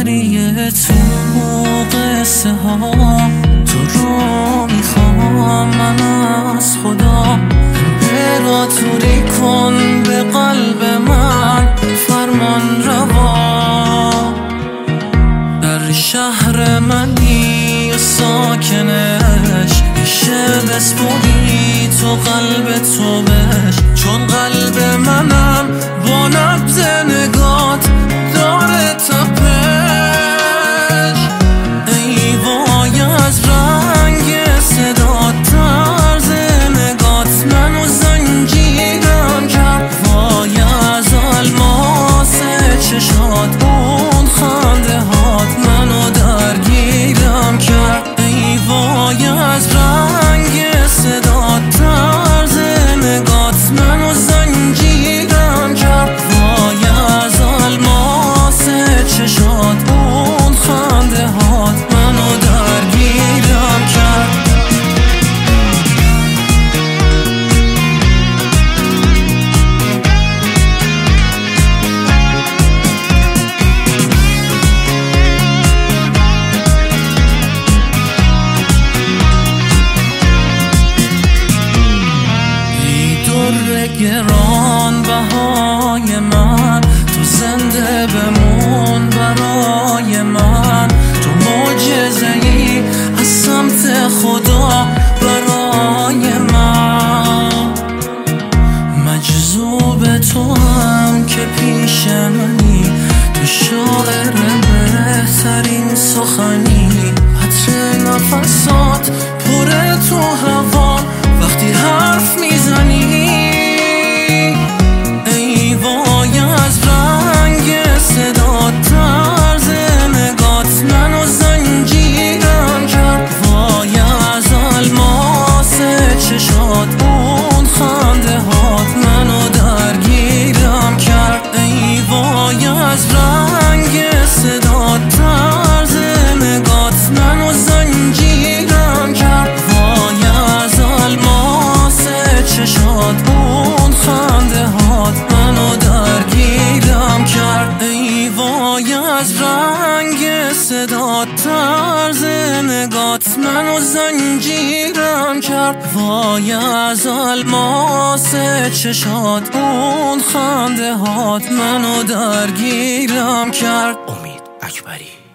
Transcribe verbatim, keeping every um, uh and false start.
گریه تو قصه ها، تو رو میخوام من از خدا. امپراتوری کن به قلب من فرمان روا. در شهر منی و ساکنش میشه بسپری تو قلب تو بش، چون قلب منم با نبض نگات داره تپش. ای وای از رنگ صدات، طرز نگات منو زنجیرم کرد. وای از الماس چشات، اون خنده هات منو درگیرم کرد. ای وای از رنگ صدات، طرز نگات منو زنجیرم کرد. وای از الماس چشات، اون خنده هات منو درگیرم کرد. گران بهای من، تو زنده بمون برای من. تو معجزه‌ای از سمت خدا برای من. مجذوب تو هم که پیش منی، تو شاعر بهترین سخنی. عطر نفسات پر تو هوا وقتی حرف میزنی. اون خنده هات منو درگیرم کرد. ای وای از رنگ صدات، طرز نگات منو زنجیرم کرد. وای از الماس چشات، اون خنده هات منو درگیرم کرد. ای وای از رنگ صدات، طرز نگات منو زنجیرم کرد. وای از الماس چشات، اون خنده هات منو درگیرم کرد. امید اکبری.